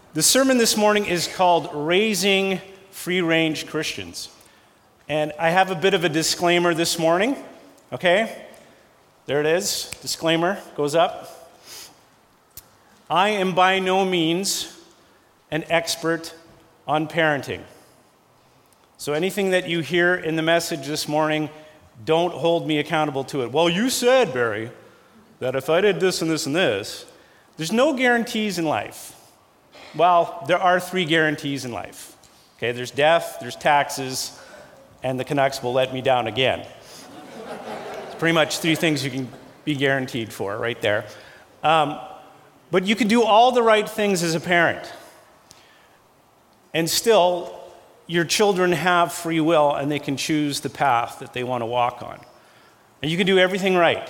The sermon this morning is called Raising Free-Range Christians. And I have a bit of a disclaimer this morning, okay? There it is. Disclaimer goes up. I am by no means an expert on parenting. So anything that you hear in the message this morning, don't hold me accountable to it. Well, you said, Barry, that if I did this and this and this, there's no guarantees in life. Well, there are 3 guarantees in life. Okay, there's death, there's taxes, and the Canucks will let me down again. It's pretty much 3 things you can be guaranteed for right there. But you can do all the right things as a parent. And still, your children have free will and they can choose the path that they want to walk on. And you can do everything right.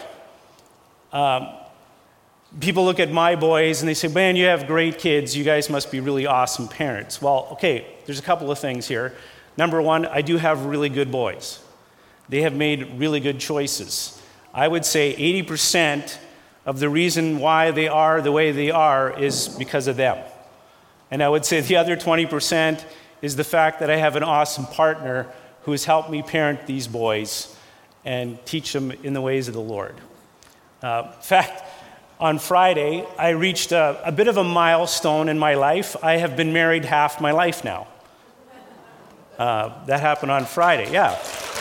People look at my boys and they say, man, you have great kids. You guys must be really awesome parents. Well, okay, there's a couple of things here. Number one, I do have really good boys. They have made really good choices. I would say 80% of the reason why they are the way they are is because of them. And I would say the other 20% is the fact that I have an awesome partner who has helped me parent these boys and teach them in the ways of the Lord. In fact, on Friday, I reached a bit of a milestone in my life. I have been married half my life now. That happened on Friday, yeah.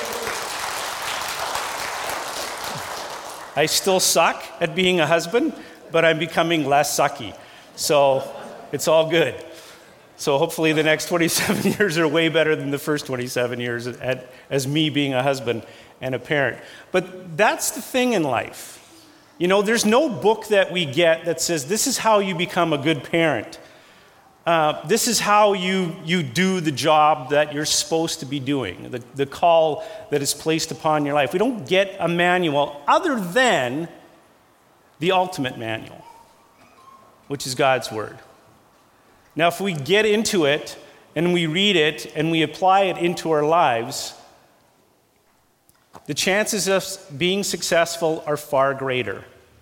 I still suck at being a husband, but I'm becoming less sucky. So it's all good. So hopefully the next 27 years are way better than the first 27 years as me being a husband and a parent. But that's the thing in life. You know, there's no book that we get that says this is how you become a good parent. This is how you do the job that you're supposed to be doing, the call that is placed upon your life. We don't get a manual other than the ultimate manual, which is God's Word. Now, if we get into it and we read it and we apply it into our lives, the chances of being successful are far greater.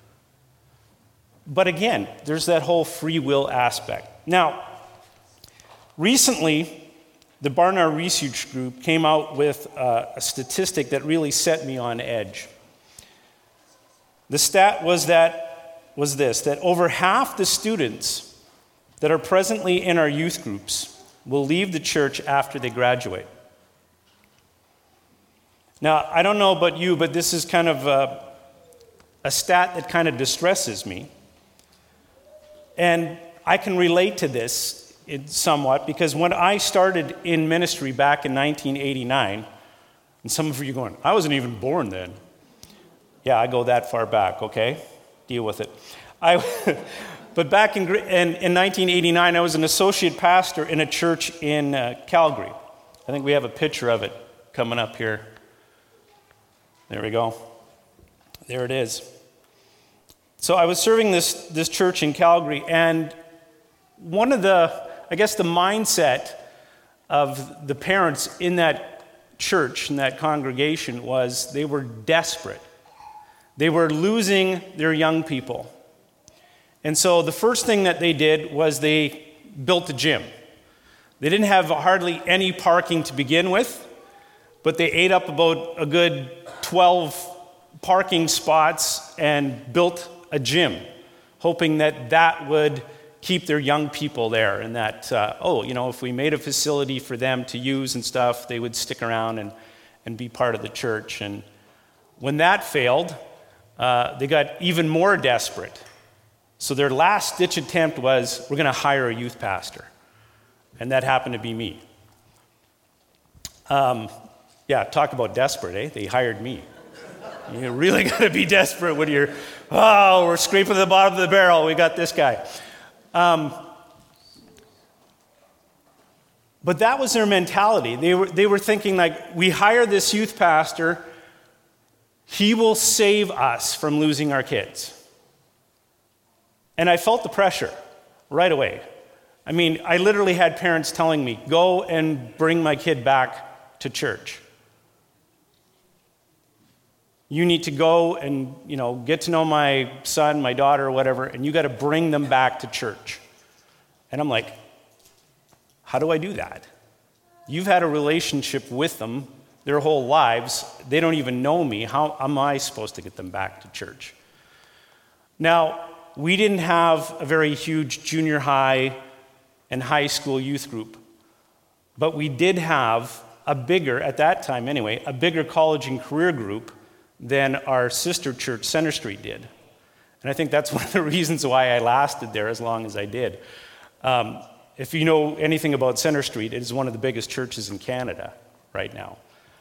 But again, there's that whole free will aspect. Now, recently, the Barnard Research Group came out with a statistic that really set me on edge. The stat was this, that over half the students that are presently in our youth groups will leave the church after they graduate. Now, I don't know about you, but this is kind of a stat that kind of distresses me. And I can relate to this somewhat because when I started in ministry back in 1989, and some of you are going, I wasn't even born then. Yeah, I go that far back, okay? Deal with it. But back in 1989, I was an associate pastor in a church in Calgary. I think we have a picture of it coming up here. There we go. There it is. So I was serving this church in Calgary, and one of the mindset of the parents in that church, in that congregation, was they were desperate. They were losing their young people. And so the first thing that they did was they built a gym. They didn't have hardly any parking to begin with, but they ate up about a good 12 parking spots and built a gym, hoping that would keep their young people there and that, if we made a facility for them to use and stuff, they would stick around and be part of the church. And when that failed, they got even more desperate. So their last-ditch attempt was, we're going to hire a youth pastor. And that happened to be me. Talk about desperate, eh? They hired me. You really got to be desperate when we're scraping the bottom of the barrel. We got this guy. But that was their mentality. They were thinking like, we hire this youth pastor, he will save us from losing our kids. And I felt the pressure right away. I mean, I literally had parents telling me, go and bring my kid back to church. You need to go and, get to know my son, my daughter, or whatever, and you got to bring them back to church. And I'm like, How do I do that? You've had a relationship with them their whole lives. They don't even know me. How am I supposed to get them back to church? Now, we didn't have a very huge junior high and high school youth group, but we did have at that time anyway, a bigger college and career group than our sister church, Center Street, did. And I think that's one of the reasons why I lasted there as long as I did. If you know anything about Center Street, it is one of the biggest churches in Canada right now.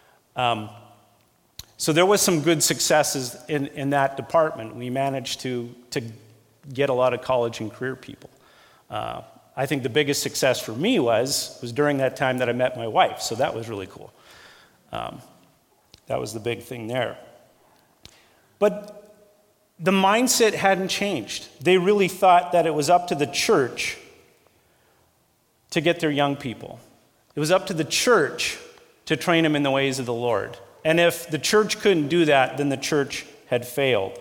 So there was some good successes in that department. We managed to get a lot of college and career people. I think the biggest success for me was during that time that I met my wife, so that was really cool. That was the big thing there. But the mindset hadn't changed. They really thought that it was up to the church to get their young people. It was up to the church to train them in the ways of the Lord. And if the church couldn't do that, then the church had failed.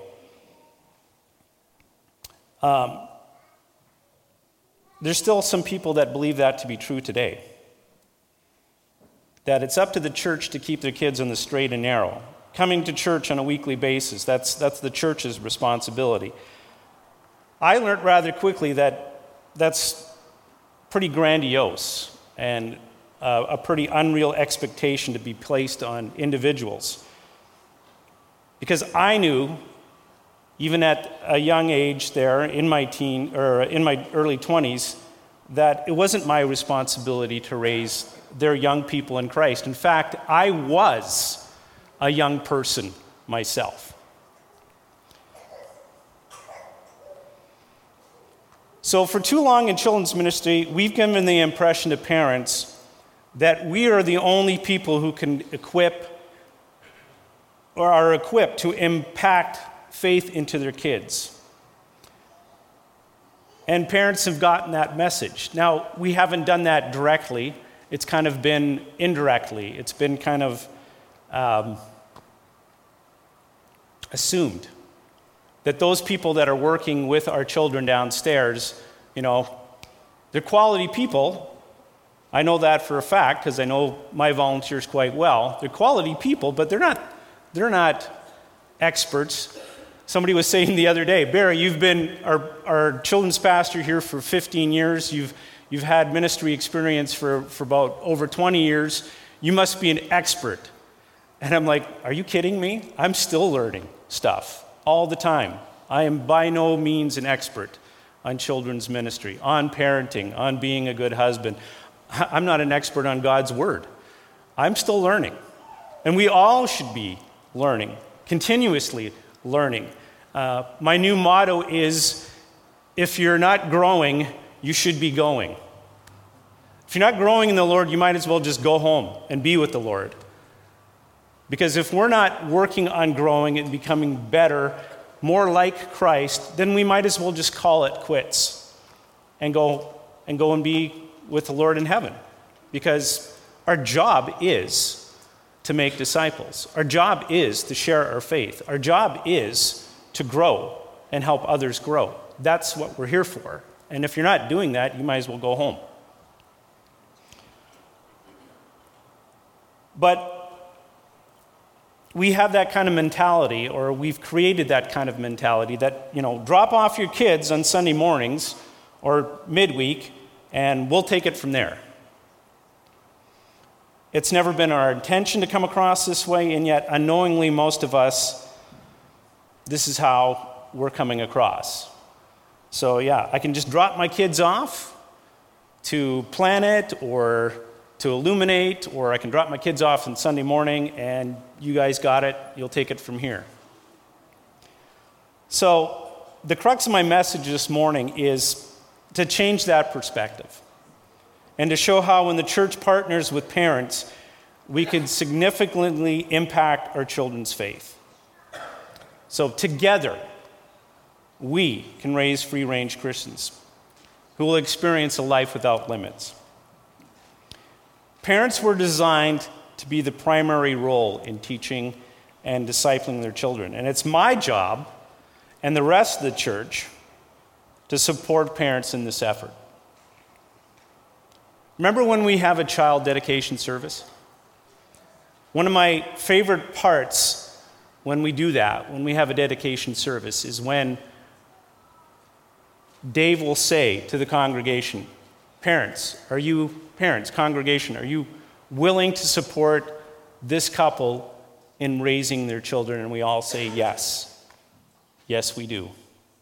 There's still some people that believe that to be true today. That it's up to the church to keep their kids on the straight and narrow. Coming to church on a weekly basis, that's the church's responsibility. I learned rather quickly that that's pretty grandiose and a pretty unreal expectation to be placed on individuals. Because I knew, even at a young age there, in my early 20s, that it wasn't my responsibility to raise their young people in Christ. In fact, I was a young person myself. So for too long in children's ministry, we've given the impression to parents that we are the only people who can equip or are equipped to impact faith into their kids. And parents have gotten that message. Now, we haven't done that directly. It's kind of been indirectly. It's been kind of assumed that those people that are working with our children downstairs, they're quality people. I know that for a fact because I know my volunteers quite well. They're quality people, but they're not experts. Somebody was saying the other day, Barry, you've been our children's pastor here for 15 years. You've had ministry experience for about over 20 years. You must be an expert. And I'm like, are you kidding me? I'm still learning stuff all the time. I am by no means an expert on children's ministry, on parenting, on being a good husband. I'm not an expert on God's word. I'm still learning. And we all should be learning, continuously learning. My new motto is, if you're not growing, you should be going. If you're not growing in the Lord, you might as well just go home and be with the Lord. Because if we're not working on growing and becoming better, more like Christ, then we might as well just call it quits and go and be with the Lord in heaven. Because our job is to make disciples. Our job is to share our faith. Our job is to grow and help others grow. That's what we're here for. And if you're not doing that, you might as well go home. But we have that kind of mentality, or we've created that kind of mentality that, drop off your kids on Sunday mornings or midweek, and we'll take it from there. It's never been our intention to come across this way, and yet unknowingly, most of us, this is how we're coming across. So yeah, I can just drop my kids off to Planet or to Illuminate, or I can drop my kids off on Sunday morning and you guys got it, you'll take it from here. So the crux of my message this morning is to change that perspective and to show how when the church partners with parents, we can significantly impact our children's faith. So together, we can raise free-range Christians who will experience a life without limits. Parents were designed to be the primary role in teaching and discipling their children. And it's my job and the rest of the church to support parents in this effort. Remember when we have a child dedication service? One of my favorite parts when we do that, when we have a dedication service, is when Dave will say to the congregation, congregation, are you willing to support this couple in raising their children? And we all say yes. Yes, we do.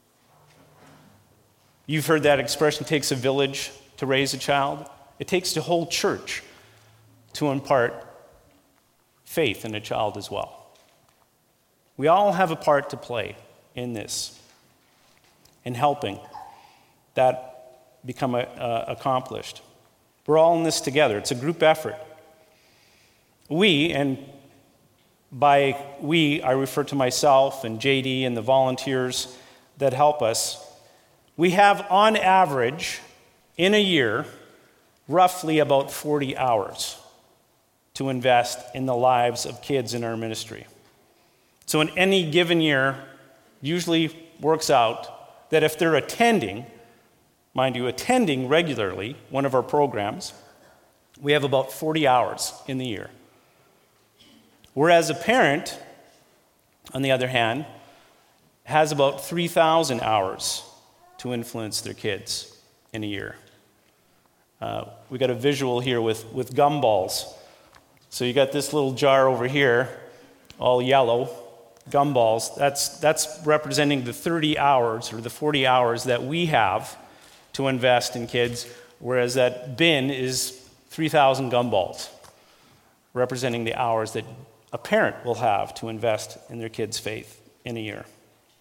You've heard that expression, takes a village to raise a child. It takes the whole church to impart faith in a child as well. We all have a part to play in this, in helping that become accomplished. We're all in this together. It's a group effort. We, and by we, I refer to myself and JD and the volunteers that help us, we have on average in a year roughly about 40 hours to invest in the lives of kids in our ministry. So in any given year, usually works out that if they're attending, mind you, attending regularly one of our programs, we have about 40 hours in the year. Whereas a parent, on the other hand, has about 3,000 hours to influence their kids in a year. We got a visual here with gumballs. So you got this little jar over here, all yellow, gumballs. That's representing the 30 hours or the 40 hours that we have to invest in kids, whereas that bin is 3,000 gumballs, representing the hours that a parent will have to invest in their kids' faith in a year.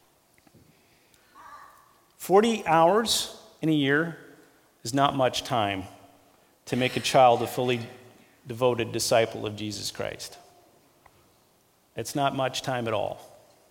40 hours in a year is not much time to make a child a fully devoted disciple of Jesus Christ. It's not much time at all.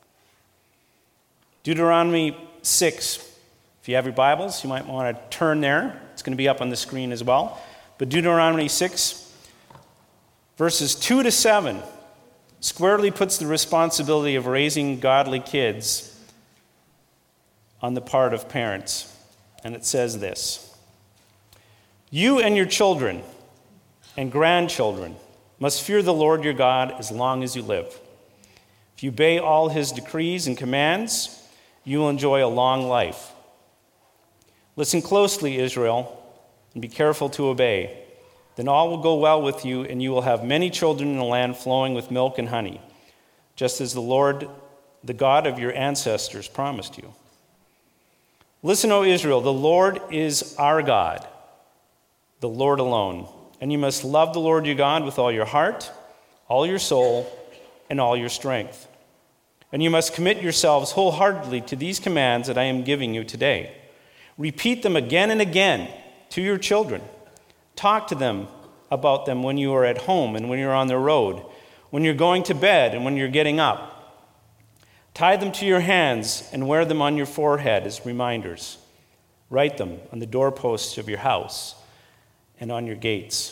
Deuteronomy 6. If you have your Bibles, you might want to turn there. It's going to be up on the screen as well. But Deuteronomy 6, verses 2 to 7, squarely puts the responsibility of raising godly kids on the part of parents. And it says this: "You and your children and grandchildren must fear the Lord your God as long as you live. If you obey all his decrees and commands, you will enjoy a long life. Listen closely, Israel, and be careful to obey. Then all will go well with you, and you will have many children in a land flowing with milk and honey, just as the Lord, the God of your ancestors, promised you. Listen, O Israel, the Lord is our God, the Lord alone. And you must love the Lord your God with all your heart, all your soul, and all your strength. And you must commit yourselves wholeheartedly to these commands that I am giving you today. Repeat them again and again to your children. Talk to them about them when you are at home and when you're on the road, when you're going to bed and when you're getting up. Tie them to your hands and wear them on your forehead as reminders. Write them on the doorposts of your house and on your gates."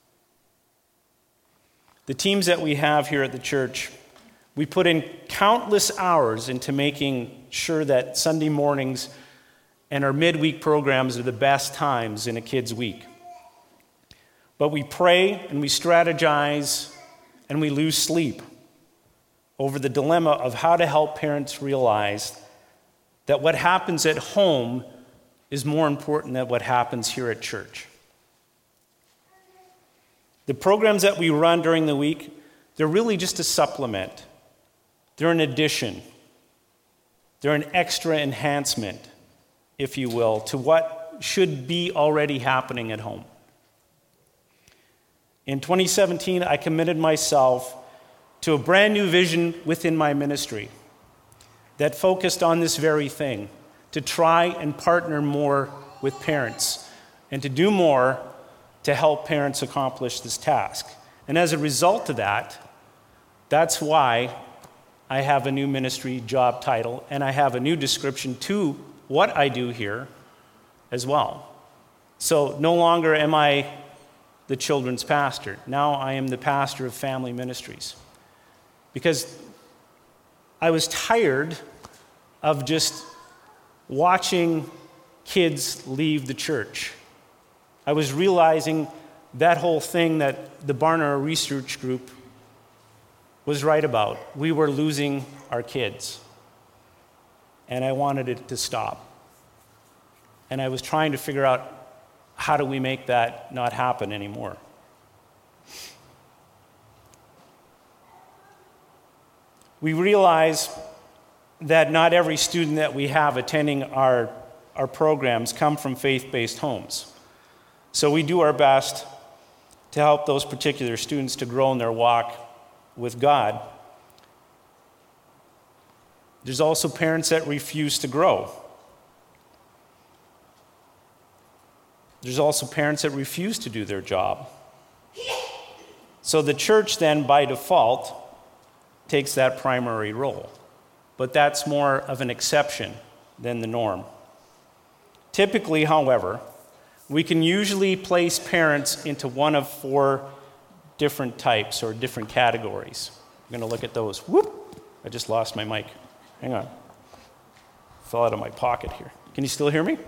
The teams that we have here at the church, we put in countless hours into making sure that Sunday mornings and our midweek programs are the best times in a kid's week. But we pray and we strategize and we lose sleep over the dilemma of how to help parents realize that what happens at home is more important than what happens here at church. The programs that we run during the week, they're really just a supplement. They're an addition. They're an extra enhancement, if you will, to what should be already happening at home. In 2017, I committed myself to a brand new vision within my ministry that focused on this very thing, to try and partner more with parents and to do more to help parents accomplish this task. And as a result of that, that's why I have a new ministry job title and I have a new description to what I do here as well. So no longer am I the children's pastor. Now I am the pastor of family ministries. Because I was tired of just watching kids leave the church I was realizing that whole thing that the Barna Research Group was right about. We were losing our kids. And I wanted it to stop. And I was trying to figure out, how do we make that not happen anymore? We realize that not every student that we have attending our programs come from faith-based homes. So we do our best to help those particular students to grow in their walk with God. There's also parents that refuse to grow. There's also parents that refuse to do their job. So the church then, by default, takes that primary role. But that's more of an exception than the norm. Typically, however, we can usually place parents into one of 4 different types or different categories. I'm going to look at those. Whoop! I just lost my mic. Hang on. Fell out of my pocket here. Can you still hear me?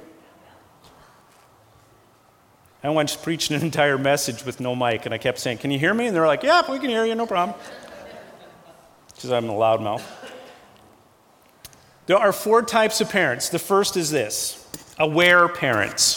I once preached an entire message with no mic, and I kept saying, "Can you hear me?" And they're like, "Yeah, we can hear you, no problem." Because I'm a loudmouth. There are 4 types of parents. The first is this: aware parents.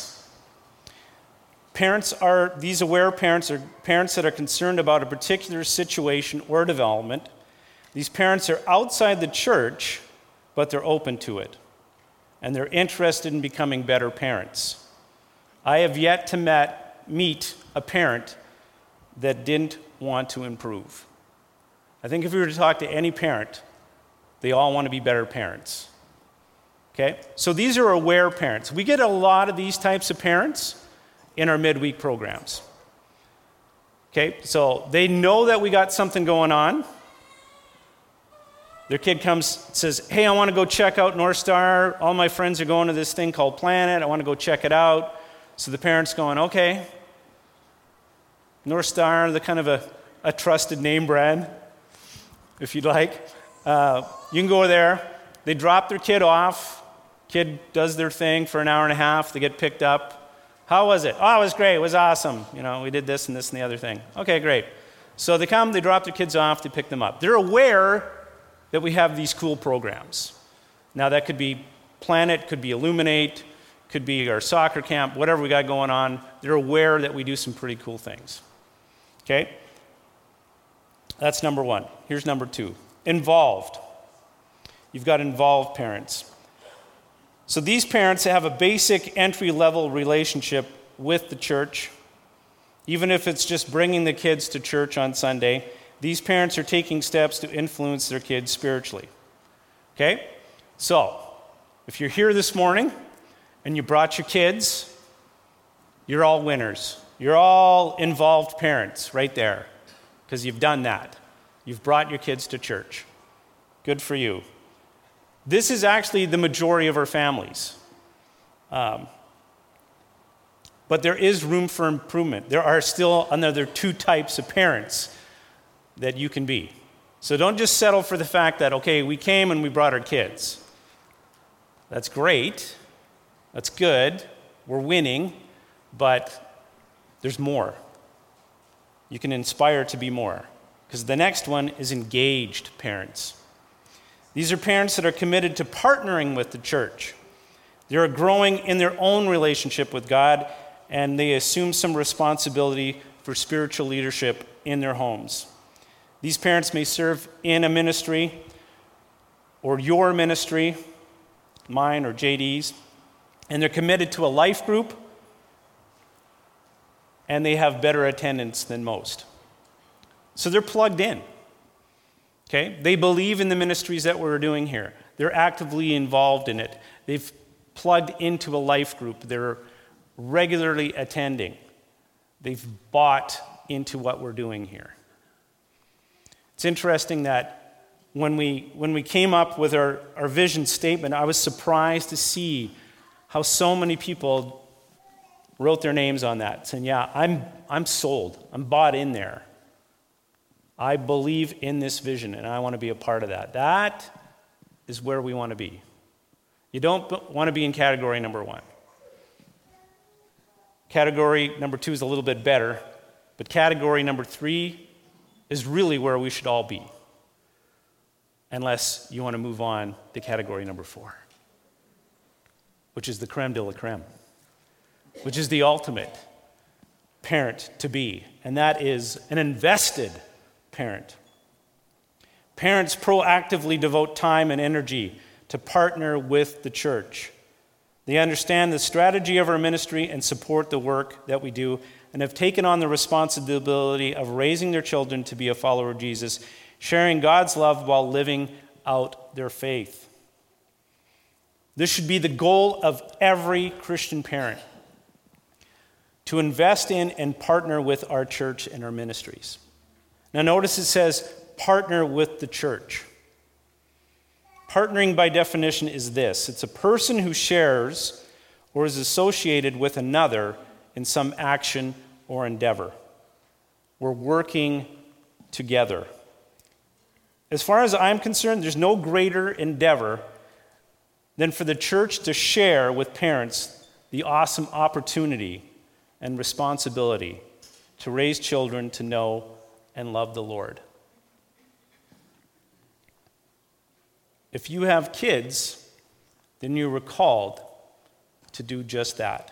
These aware parents are parents that are concerned about a particular situation or development. These parents are outside the church, but they're open to it. And they're interested in becoming better parents. I have yet to meet a parent that didn't want to improve. I think if we were to talk to any parent, they all want to be better parents. Okay? So these are aware parents. We get a lot of these types of parents in our midweek programs. Okay? So they know that we got something going on. Their kid comes, says, "Hey, I want to go check out North Star. All my friends are going to this thing called Planet. I want to go check it out." So the parent's going, "Okay." North Star, the kind of a trusted name brand, if you'd like. You can go there. They drop their kid off. Kid does their thing for an hour and a half. They get picked up. "How was it?" "Oh, it was great. It was awesome. We did this and this and the other thing." "Okay, great." So they come, they drop their kids off, they pick them up. They're aware that we have these cool programs. Now that could be Planet, could be Illuminate, could be our soccer camp, whatever we got going on. They're aware that we do some pretty cool things. Okay? That's number 1. Here's number 2. Involved. You've got involved parents. So these parents have a basic entry-level relationship with the church. Even if it's just bringing the kids to church on Sunday, these parents are taking steps to influence their kids spiritually. Okay? So, if you're here this morning and you brought your kids, you're all winners. You're all involved parents right there, because you've done that. You've brought your kids to church. Good for you. This is actually the majority of our families. But there is room for improvement. There are still another 2 types of parents that you can be. So don't just settle for the fact that, okay, we came and we brought our kids. That's great. That's good. We're winning. But there's more. You can inspire to be more. Because the next one is engaged parents. These are parents that are committed to partnering with the church. They are growing in their own relationship with God, and they assume some responsibility for spiritual leadership in their homes. These parents may serve in a ministry or your ministry, mine or JD's, and they're committed to a life group, and they have better attendance than most. So they're plugged in. Okay? They believe in the ministries that we're doing here. They're actively involved in it. They've plugged into a life group. They're regularly attending. They've bought into what we're doing here. It's interesting that when we came up with our vision statement, I was surprised to see how so many people wrote their names on that, saying, "Yeah, I'm sold. I'm bought in there. I believe in this vision, and I want to be a part of that." That is where we want to be. You don't want to be in category number 1. Category number 2 is a little bit better, but category number 3 is really where we should all be, unless you want to move on to category number 4, which is the creme de la creme, which is the ultimate parent to be, and that is an invested parent. Parents proactively devote time and energy to partner with the church. They understand the strategy of our ministry and support the work that we do, and have taken on the responsibility of raising their children to be a follower of Jesus, sharing God's love while living out their faith. This should be the goal of every Christian parent, to invest in and partner with our church and our ministries. Now notice it says, partner with the church. Partnering by definition is this: it's a person who shares or is associated with another in some action or endeavor. We're working together. As far as I'm concerned, there's no greater endeavor than for the church to share with parents the awesome opportunity and responsibility to raise children to know and love the Lord. If you have kids, then you are called to do just that.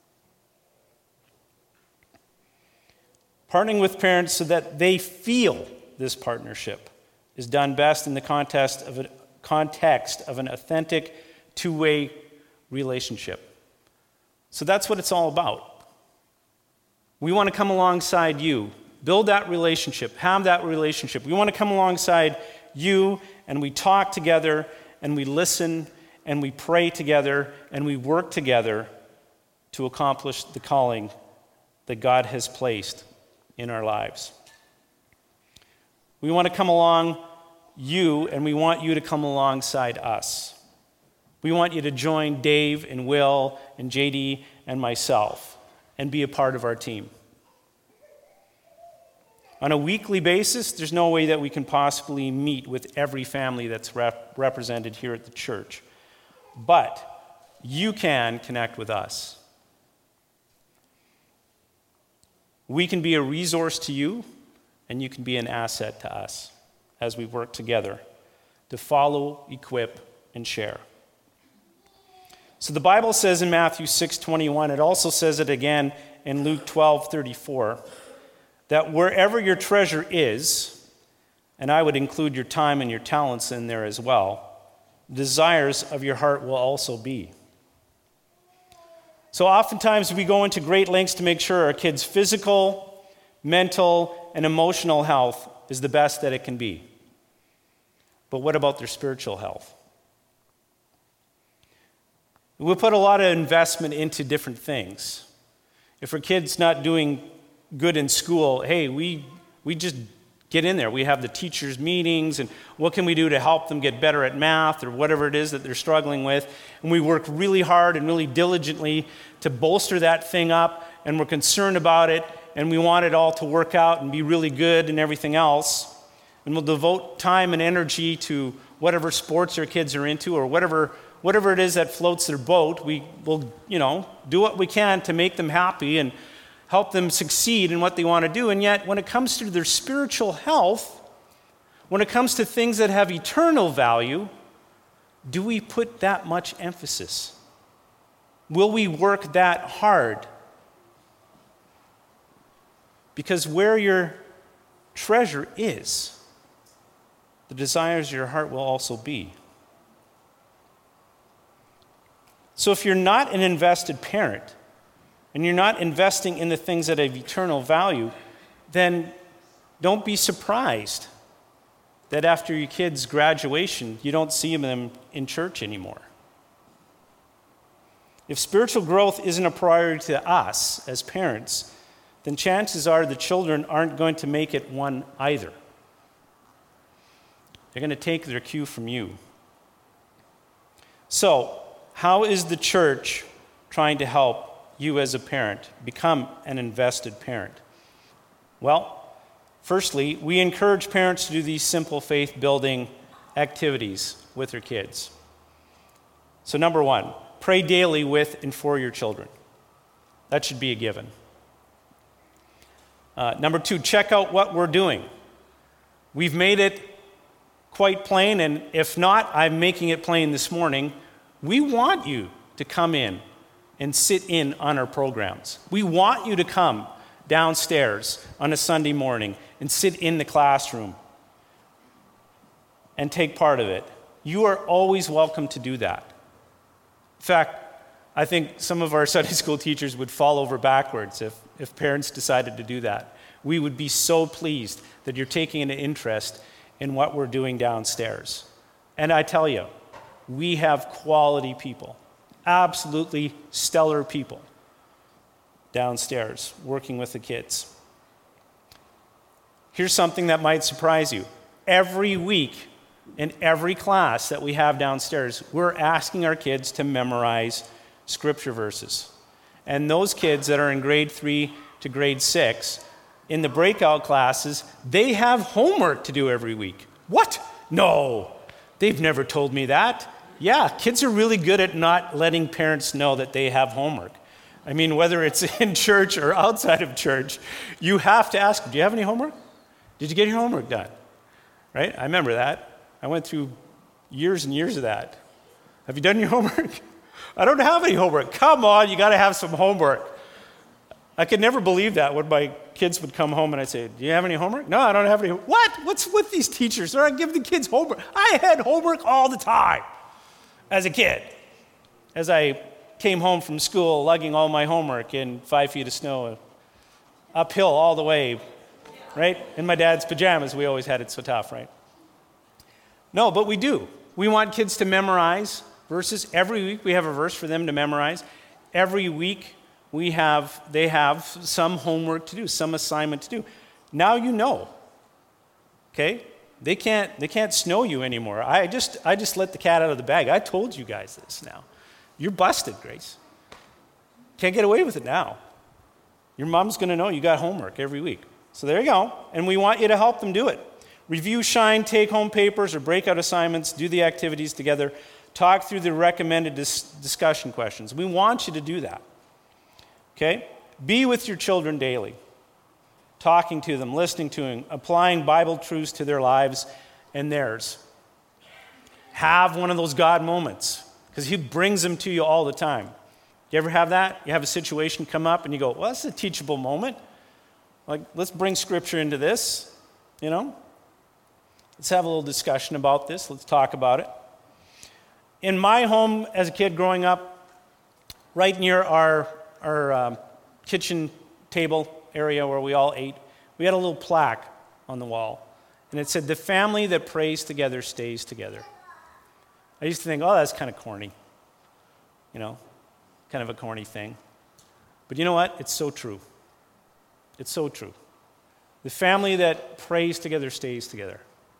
Partnering with parents so that they feel this partnership is done best in the context of an authentic, two-way relationship. So that's what it's all about. We want to come alongside you, build that relationship, have that relationship. We want to come alongside you, and we talk together, and we listen, and we pray together, and we work together to accomplish the calling that God has placed in our lives. We want to come along you, and we want you to come alongside us. We want you to join Dave and Will and JD and myself and be a part of our team. On a weekly basis, there's no way that we can possibly meet with every family that's represented here at the church. But you can connect with us. We can be a resource to you, and you can be an asset to us as we work together to follow, equip, and share. So the Bible says in Matthew 6:21, it also says it again in Luke 12:34, that wherever your treasure is, and I would include your time and your talents in there as well, desires of your heart will also be. So oftentimes we go into great lengths to make sure our kids' physical, mental, and emotional health is the best that it can be. But what about their spiritual health? We put a lot of investment into different things. If our kid's not doing good in school, hey, we just get in there. We have the teachers' meetings, and what can we do to help them get better at math or whatever it is that they're struggling with. And we work really hard and really diligently to bolster that thing up, and we're concerned about it, and we want it all to work out and be really good and everything else. And we'll devote time and energy to whatever sports our kids are into or whatever it is that floats their boat. We will, do what we can to make them happy and help them succeed in what they want to do. And yet, when it comes to their spiritual health, when it comes to things that have eternal value, do we put that much emphasis? Will we work that hard? Because where your treasure is, the desires of your heart will also be. So if you're not an invested parent, and you're not investing in the things that have eternal value, then don't be surprised that after your kids' graduation, you don't see them in church anymore. If spiritual growth isn't a priority to us as parents, then chances are the children aren't going to make it one either. They're going to take their cue from you. So, how is the church trying to help you as a parent become an invested parent? Well, firstly, we encourage parents to do these simple faith-building activities with their kids. So number one, pray daily with and for your children. That should be a given. Number 2, check out what we're doing. We've made it quite plain, and if not, I'm making it plain this morning. We want you to come in and sit in on our programs. We want you to come downstairs on a Sunday morning and sit in the classroom and take part of it. You are always welcome to do that. In fact, I think some of our Sunday school teachers would fall over backwards if parents decided to do that. We would be so pleased that you're taking an interest in what we're doing downstairs. And I tell you, we have quality people, absolutely stellar people downstairs working with the kids. Here's something that might surprise you. Every week in every class that we have downstairs, we're asking our kids to memorize scripture verses. And those kids that are in grade 3 to grade 6, in the breakout classes, they have homework to do every week. What? No, they've never told me that. Yeah, kids are really good at not letting parents know that they have homework. I mean, whether it's in church or outside of church, you have to ask, do you have any homework? Did you get your homework done? Right? I remember that. I went through years and years of that. Have you done your homework? I don't have any homework. Come on, you got to have some homework. I could never believe that when my kids would come home and I'd say, do you have any homework? No, I don't have any. What? What's with these teachers? They're not giving the kids homework. I had homework all the time as a kid. As I came home from school, lugging all my homework in 5 feet of snow, uphill all the way, right? In my dad's pajamas, we always had it so tough, right? No, but we do. We want kids to memorize verses. Every week we have a verse for them to memorize. Every week they have some homework to do, some assignment to do. Now you know. Okay? They can't snow you anymore. I just let the cat out of the bag. I told you guys this now. You're busted, Grace. Can't get away with it now. Your mom's going to know you got homework every week. So there you go. And we want you to help them do it. Review, shine, take home papers or breakout assignments, do the activities together, talk through the recommended discussion questions. We want you to do that. Okay? Be with your children daily, talking to them, listening to them, applying Bible truths to their lives and theirs. Have one of those God moments, because He brings them to you all the time. You ever have that? You have a situation come up and you go, well, that's a teachable moment. Like, let's bring Scripture into this, you know? Let's have a little discussion about this. Let's talk about it. In my home as a kid growing up, right near our kitchen table area where we all ate, we had a little plaque on the wall. And it said, "The family that prays together stays together." I used to think, oh, that's kind of corny. You know, kind of a corny thing. But you know what? It's so true. It's so true. The family that prays together stays together.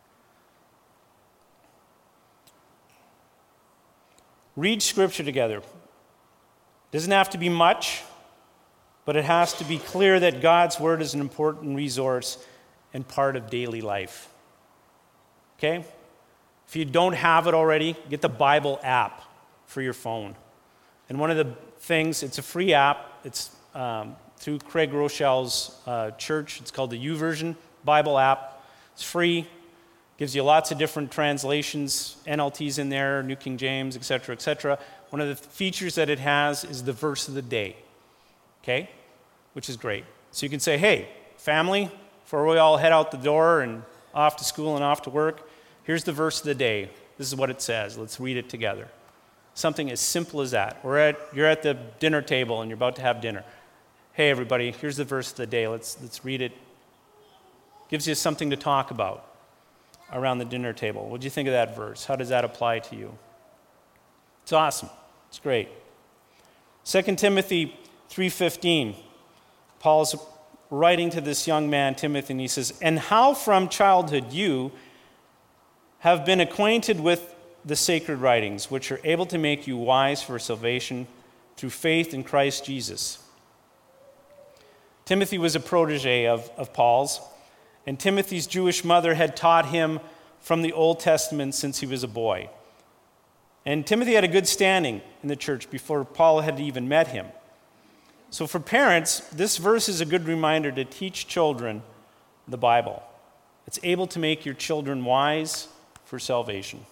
Read Scripture together. Doesn't have to be much, but it has to be clear that God's Word is an important resource and part of daily life. Okay? If you don't have it already, get the Bible app for your phone. And one of the things, it's a free app. It's through Craig Rochelle's church. It's called the YouVersion Bible app. It's free. Gives you lots of different translations, NLT's in there, New King James, etc., etc. One of the features that it has is the verse of the day, okay? Which is great. So you can say, hey, family, before we all head out the door and off to school and off to work, here's the verse of the day. This is what it says. Let's read it together. Something as simple as that. You're at the dinner table and you're about to have dinner. Hey, everybody, here's the verse of the day. Let's read it. Gives you something to talk about around the dinner table. What do you think of that verse? How does that apply to you? It's awesome. It's great. 2 Timothy 3:15. Paul's writing to this young man, Timothy, and he says, "And how from childhood you have been acquainted with the sacred writings, which are able to make you wise for salvation through faith in Christ Jesus." Timothy was a protege of Paul's, and Timothy's Jewish mother had taught him from the Old Testament since he was a boy. And Timothy had a good standing in the church before Paul had even met him. So for parents, this verse is a good reminder to teach children the Bible. It's able to make your children wise for salvation.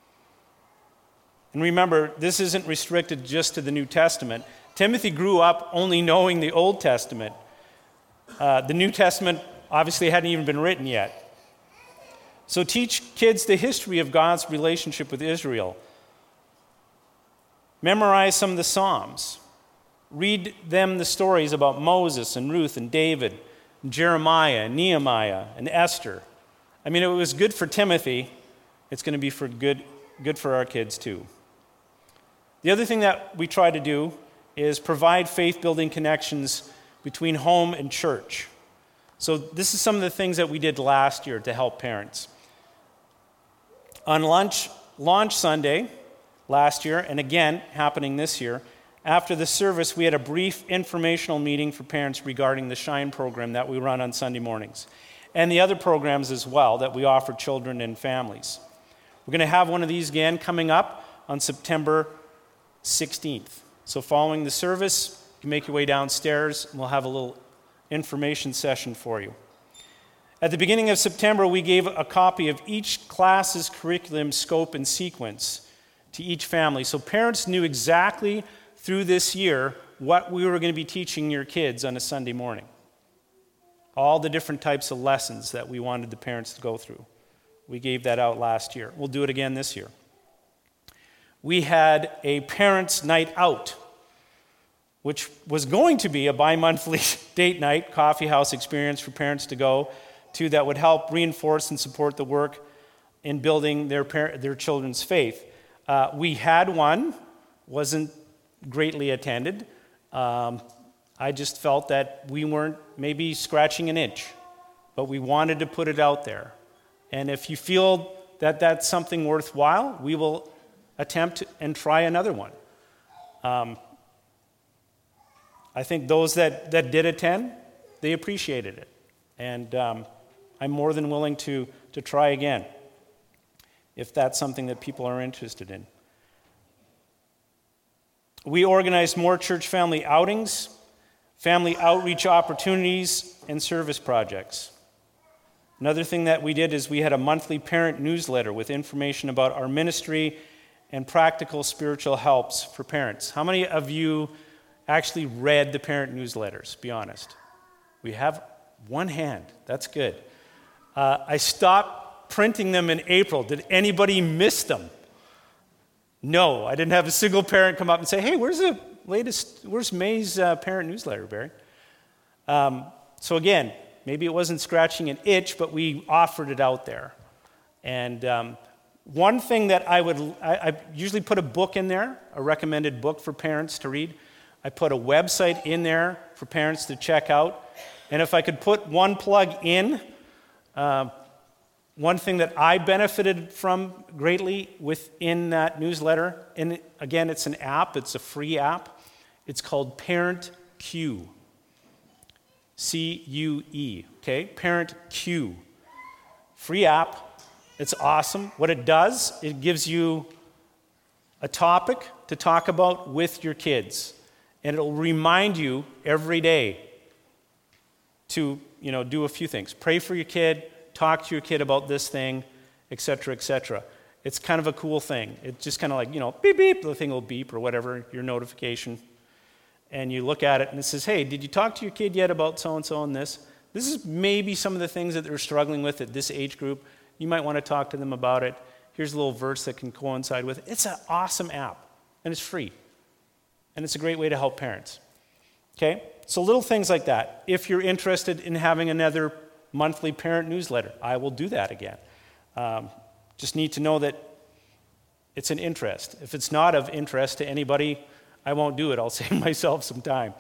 And remember, this isn't restricted just to the New Testament. Timothy grew up only knowing the Old Testament. The New Testament obviously hadn't even been written yet. So teach kids the history of God's relationship with Israel. Memorize some of the Psalms. Read them the stories about Moses and Ruth and David, and Jeremiah and Nehemiah and Esther. I mean, it was good for Timothy. It's going to be good for our kids too. The other thing that we try to do is provide faith-building connections between home and church. So this is some of the things that we did last year to help parents. On launch Sunday last year, and again happening this year, after the service, we had a brief informational meeting for parents regarding the Shine program that we run on Sunday mornings, and the other programs as well that we offer children and families. We're going to have one of these again coming up on September 16th. So following the service, you can make your way downstairs, and we'll have a little information session for you. At the beginning of September, we gave a copy of each class's curriculum scope and sequence to each family, so parents knew exactly through this year what we were going to be teaching your kids on a Sunday morning. All the different types of lessons that we wanted the parents to go through. We gave that out last year. We'll do it again this year. We had a parents' night out, which was going to be a bi-monthly date night coffee house experience for parents to go to that would help reinforce and support the work in building their children's faith. We had one, wasn't greatly attended. I just felt that we weren't maybe scratching an itch, but we wanted to put it out there. And if you feel that that's something worthwhile, we will attempt and try another one. I think those that did attend, they appreciated it. And I'm more than willing to try again if that's something that people are interested in. We organized more church family outings, family outreach opportunities, and service projects. Another thing that we did is we had a monthly parent newsletter with information about our ministry and practical spiritual helps for parents. How many of you actually read the parent newsletters? Be honest. We have one hand. That's good. I stopped printing them in April. Did anybody miss them? No, I didn't have a single parent come up and say, hey, where's May's parent newsletter, Barry? So again, maybe it wasn't scratching an itch, but we offered it out there. And one thing that I usually put a book in there, a recommended book for parents to read. I put a website in there for parents to check out. And if I could put one plug in, one thing that I benefited from greatly within that newsletter, and again, it's an app, it's a free app. It's called Parent Q. C-U-E, okay? Parent Q. Free app. It's awesome. What it does, it gives you a topic to talk about with your kids. And it'll remind you every day to, do a few things. Pray for your kid, talk to your kid about this thing, etc., etc. It's kind of a cool thing. It's just kind of like, beep, beep, the thing will beep or whatever, your notification. And you look at it and it says, hey, did you talk to your kid yet about so-and-so and this? This is maybe some of the things that they're struggling with at this age group. You might want to talk to them about it. Here's a little verse that can coincide with it. It's an awesome app, and it's free. And it's a great way to help parents. Okay? So little things like that. If you're interested in having another monthly parent newsletter, I will do that again. Just need to know that it's an interest. If it's not of interest to anybody, I won't do it. I'll save myself some time.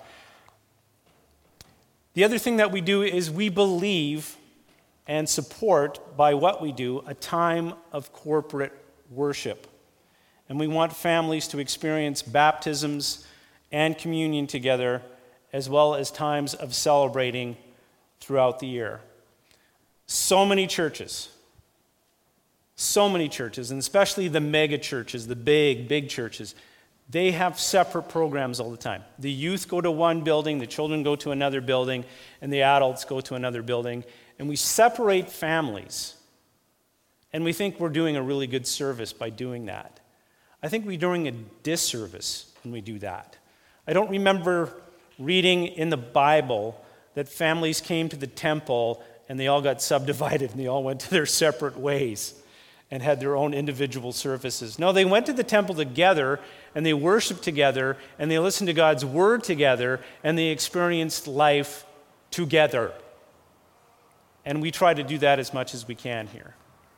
The other thing that we do is we believe and support, by what we do, a time of corporate worship. And we want families to experience baptisms and communion together, as well as times of celebrating throughout the year. So many churches, and especially the mega churches, the big churches, they have separate programs all the time. The youth go to one building, the children go to another building, and the adults go to another building. And we separate families. And we think we're doing a really good service by doing that. I think we're doing a disservice when we do that. I don't remember reading in the Bible that families came to the temple and they all got subdivided and they all went to their separate ways and had their own individual services. No, they went to the temple together and they worshiped together and they listened to God's word together and they experienced life together. And we try to do that as much as we can here.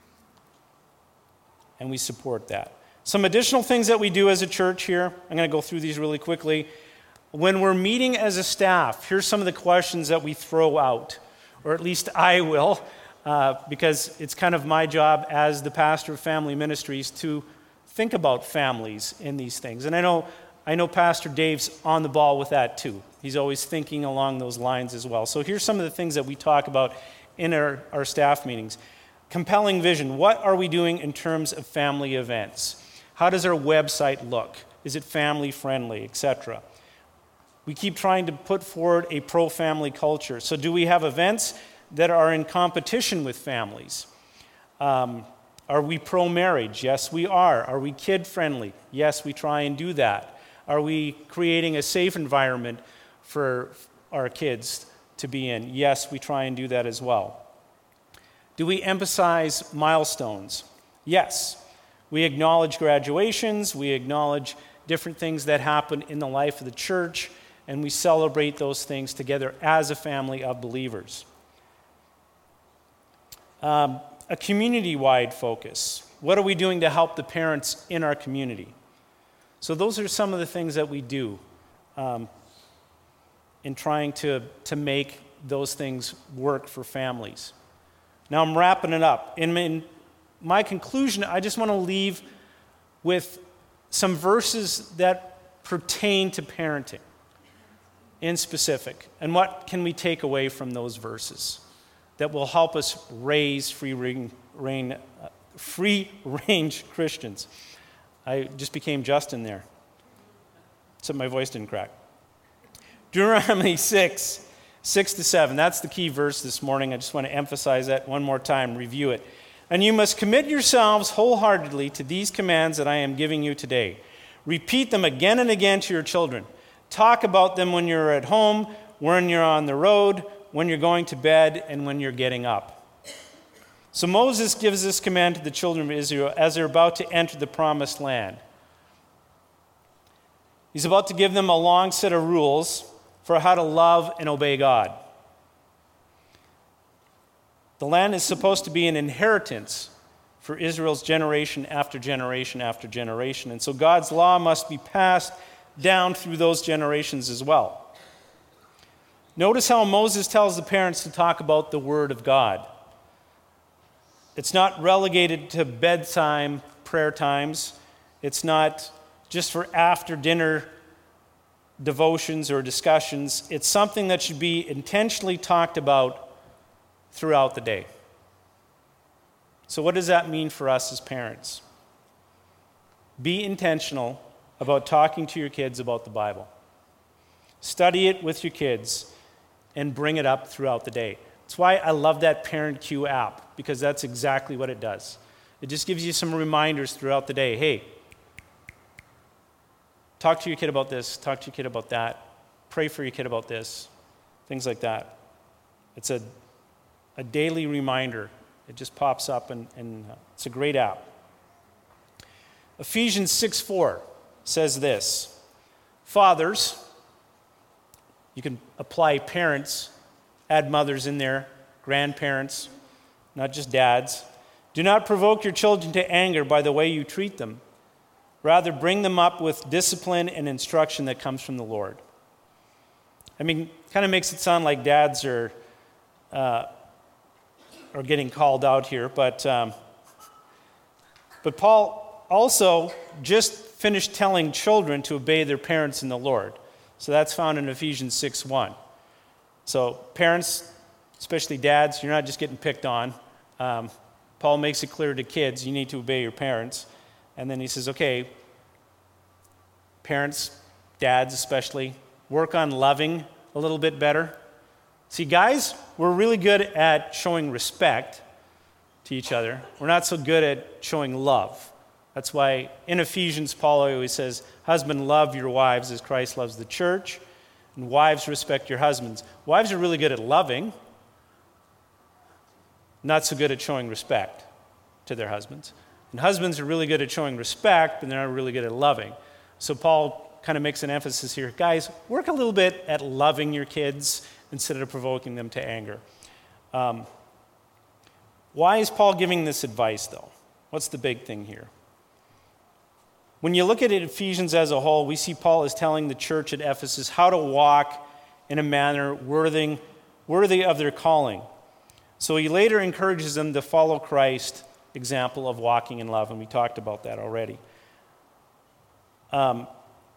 And we support that. Some additional things that we do as a church here, I'm going to go through these really quickly. When we're meeting as a staff, here's some of the questions that we throw out, or at least I will, because it's kind of my job as the pastor of family ministries to think about families in these things. And I know Pastor Dave's on the ball with that too. He's always thinking along those lines as well. So here's some of the things that we talk about in our staff meetings. Compelling vision. What are we doing in terms of family events? How does our website look? Is it family friendly, etc.? We keep trying to put forward a pro-family culture. So do we have events that are in competition with families? Are we pro-marriage? Yes, we are. Are we kid-friendly? Yes, we try and do that. Are we creating a safe environment for our kids to be in? Yes, we try and do that as well. Do we emphasize milestones? Yes. We acknowledge graduations, we acknowledge different things that happen in the life of the church, and we celebrate those things together as a family of believers. A community-wide focus. What are we doing to help the parents in our community? So those are some of the things that we do in trying to make those things work for families. Now I'm wrapping it up. In my conclusion, I just want to leave with some verses that pertain to parenting in specific. And what can we take away from those verses that will help us raise free-range Christians? I just became Justin there, except my voice didn't crack. Deuteronomy 6:6-7. That's the key verse this morning. I just want to emphasize that one more time, review it. And you must commit yourselves wholeheartedly to these commands that I am giving you today. Repeat them again and again to your children. Talk about them when you're at home, when you're on the road, when you're going to bed, and when you're getting up. So Moses gives this command to the children of Israel as they're about to enter the promised land. He's about to give them a long set of rules for how to love and obey God. The land is supposed to be an inheritance for Israel's generation after generation after generation. And so God's law must be passed down through those generations as well. Notice how Moses tells the parents to talk about the Word of God. It's not relegated to bedtime prayer times. It's not just for after dinner devotions or discussions. It's something that should be intentionally talked about throughout the day. So what does that mean for us as parents? Be intentional about talking to your kids about the Bible. Study it with your kids and bring it up throughout the day. That's why I love that Parent Cue app, because that's exactly what it does. It just gives you some reminders throughout the day. Hey, talk to your kid about this, talk to your kid about that, pray for your kid about this, things like that. It's a daily reminder. It just pops up, and it's a great app. Ephesians 6:4 says this: Fathers, you can apply parents, add mothers in there, grandparents, not just dads. Do not provoke your children to anger by the way you treat them. Rather, bring them up with discipline and instruction that comes from the Lord. I mean, kind of makes it sound like dads are getting called out here, but Paul also just finished telling children to obey their parents in the Lord. So that's found in Ephesians 6:1. So parents, especially dads, you're not just getting picked on. Paul makes it clear to kids, you need to obey your parents. And then he says, okay, Parents, dads especially, work on loving a little bit better. See, guys, we're really good at showing respect to each other. We're not so good at showing love. That's why in Ephesians, Paul always says, husband, love your wives as Christ loves the church, and wives, respect your husbands. Wives are really good at loving, not so good at showing respect to their husbands. And husbands are really good at showing respect, but they're not really good at loving. So Paul kind of makes an emphasis here. Guys, work a little bit at loving your kids instead of provoking them to anger. Why is Paul giving this advice, though? What's the big thing here? When you look at it, Ephesians as a whole, we see Paul is telling the church at Ephesus how to walk in a manner worthy of their calling. So he later encourages them to follow Christ's example of walking in love, and we talked about that already. The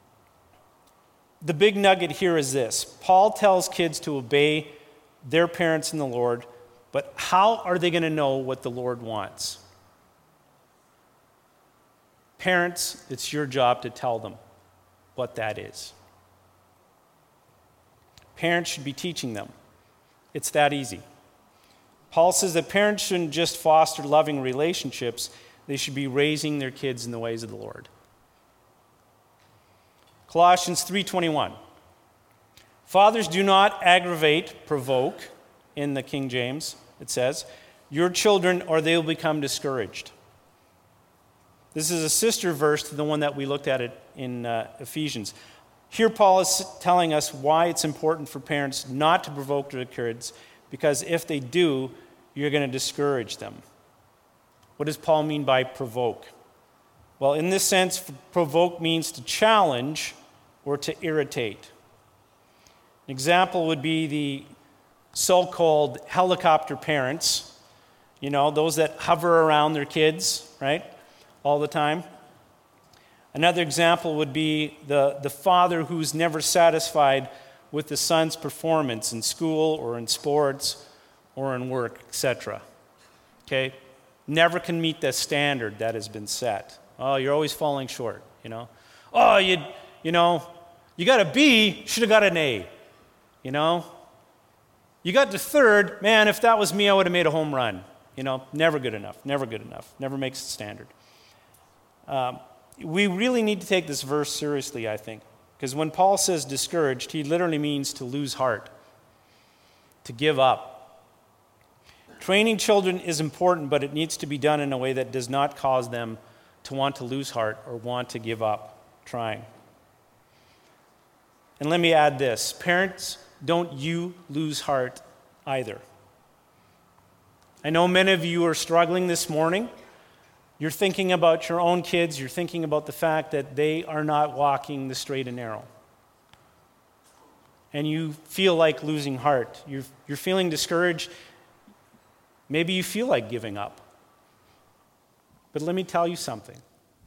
big nugget here is this. Paul tells kids to obey their parents in the Lord, but how are they going to know what the Lord wants? Parents, it's your job to tell them what that is. Parents should be teaching them. It's that easy. Paul says that parents shouldn't just foster loving relationships, they should be raising their kids in the ways of the Lord. Colossians 3:21. Fathers, do not aggravate, provoke, in the King James, it says, your children, or they will become discouraged. This is a sister verse to the one that we looked at it in Ephesians. Here Paul is telling us why it's important for parents not to provoke their kids, because if they do, you're going to discourage them. What does Paul mean by provoke? Well, in this sense, provoke means to challenge or to irritate. An example would be the so-called helicopter parents, those that hover around their kids, right, all the time. Another example would be the father who's never satisfied with the son's performance in school or in sports or in work, etc. Okay? Never can meet the standard that has been set. Oh, you're always falling short, Oh, you got a B, should have got an A, You got to third, man, if that was me, I would have made a home run. Never good enough, never makes the standard. We really need to take this verse seriously, I think, because when Paul says discouraged, he literally means to lose heart, to give up. Training children is important, but it needs to be done in a way that does not cause them to want to lose heart or want to give up trying. And let me add this. Parents, don't you lose heart either. I know many of you are struggling this morning. You're thinking about your own kids. You're thinking about the fact that they are not walking the straight and narrow. And you feel like losing heart. You're feeling discouraged. Maybe you feel like giving up. But let me tell you something.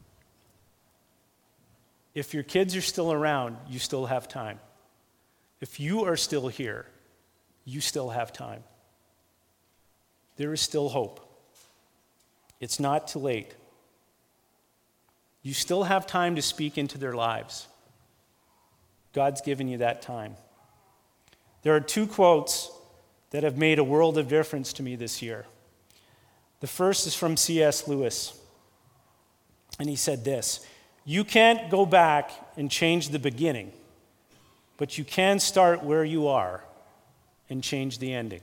If your kids are still around, you still have time. If you are still here, you still have time. There is still hope. It's not too late. You still have time to speak into their lives. God's given you that time. There are two quotes that have made a world of difference to me this year. The first is from C.S. Lewis. And he said this: you can't go back and change the beginning, but you can start where you are and change the ending.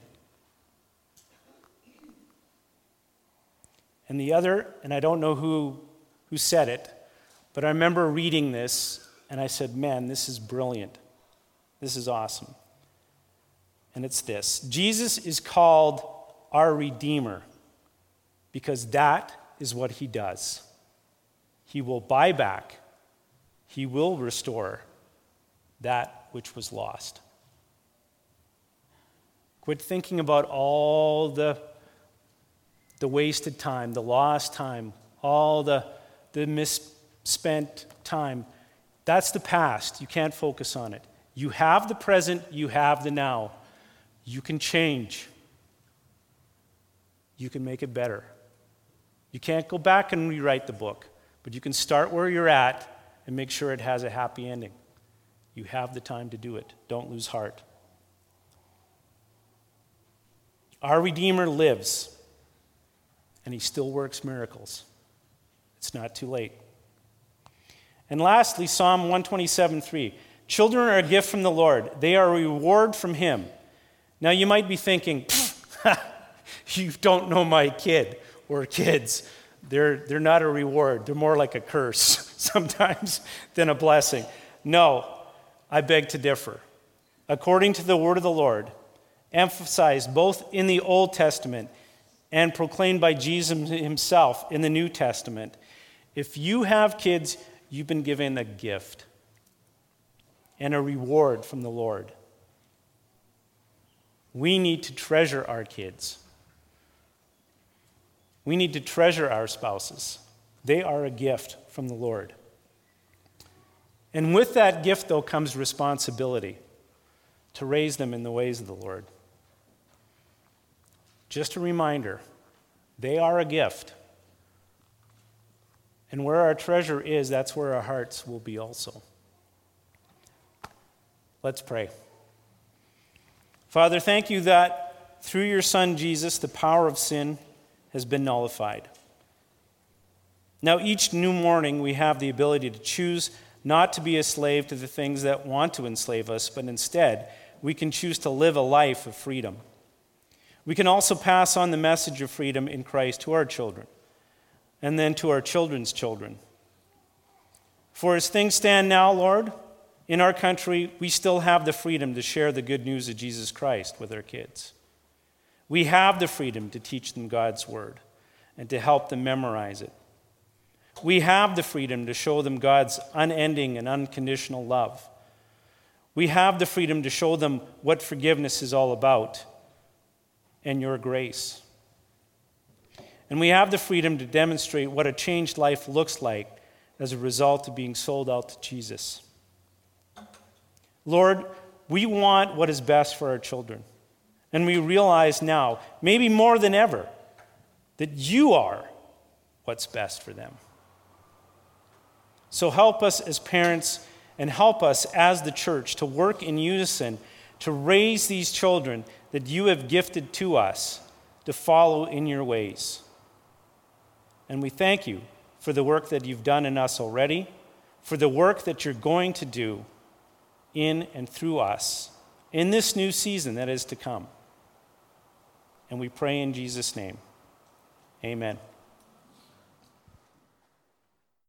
And the other, and I don't know who said it, but I remember reading this, and I said, man, this is brilliant. This is awesome. And it's this: Jesus is called our Redeemer because that is what he does. He will buy back, he will restore that which was lost. Quit thinking about all the wasted time, the lost time, all the misspent time. That's the past. You can't focus on it. You have the present, you have the now. You can change. You can make it better. You can't go back and rewrite the book, but you can start where you're at and make sure it has a happy ending. You have the time to do it. Don't lose heart. Our Redeemer lives, and he still works miracles. It's not too late. And lastly, Psalm 127:3. Children are a gift from the Lord. They are a reward from him. Now you might be thinking, you don't know my kid or kids. They're not a reward. They're more like a curse sometimes than a blessing. No, I beg to differ. According to the word of the Lord, emphasized both in the Old Testament and proclaimed by Jesus himself in the New Testament, if you have kids, you've been given a gift and a reward from the Lord. We need to treasure our kids. We need to treasure our spouses. They are a gift from the Lord. And with that gift, though, comes responsibility to raise them in the ways of the Lord. Just a reminder, they are a gift. And where our treasure is, that's where our hearts will be also. Let's pray. Father, thank you that through your Son Jesus, the power of sin has been nullified. Now, each new morning, we have the ability to choose not to be a slave to the things that want to enslave us, but instead, we can choose to live a life of freedom. We can also pass on the message of freedom in Christ to our children, and then to our children's children. For as things stand now, Lord, in our country, we still have the freedom to share the good news of Jesus Christ with our kids. We have the freedom to teach them God's word and to help them memorize it. We have the freedom to show them God's unending and unconditional love. We have the freedom to show them what forgiveness is all about and your grace. And we have the freedom to demonstrate what a changed life looks like as a result of being sold out to Jesus. Lord, we want what is best for our children. And we realize now, maybe more than ever, that you are what's best for them. So help us as parents and help us as the church to work in unison to raise these children that you have gifted to us to follow in your ways. And we thank you for the work that you've done in us already, for the work that you're going to do in and through us in this new season that is to come. And we pray in Jesus' name. Amen.